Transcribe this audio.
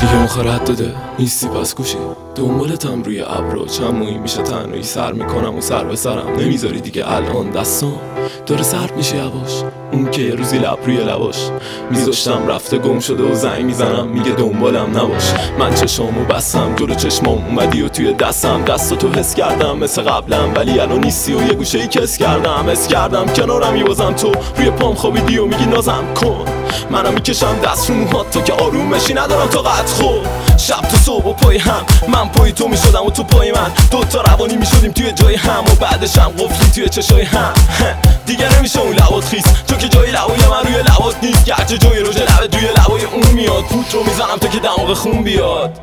دیگه مخارت داده نیستی پس گوشی دنبالتم روی ابرو چند مویی میشه تنهایی سر میکنم و سر به سرم نمیذاری دیگه الان دستم داره سرد میشه یواش اون که یه روزی لب روی لباش میذاشتم رفته گم شده و زنگ میزنم میگه دنبالم نباش من چشامو بستم جلو چشمام اومدی و توی دستاتو حس کردم مثل قبلم ولی الان نیستی و یه گوشه ای کس کردم حس کردم کنارم یوازم تو روی پام خوابیدی و میگی نازم کن منم میکشم دست رو موهات تو که آرومشی ندارم تا قد خود شب تا صبح و پای هم من پای تو میشدم و تو پای من دوتا روانی میشدیم توی جای هم و بعدش هم قفلی توی چشای هم دیگه نمیشه اون لبات خیس چون که جای لبای من روی لبات نیست گرچه جای روژ لبه توی لبای اون میاد پوت رو میزنم تا که دماغ خون بیاد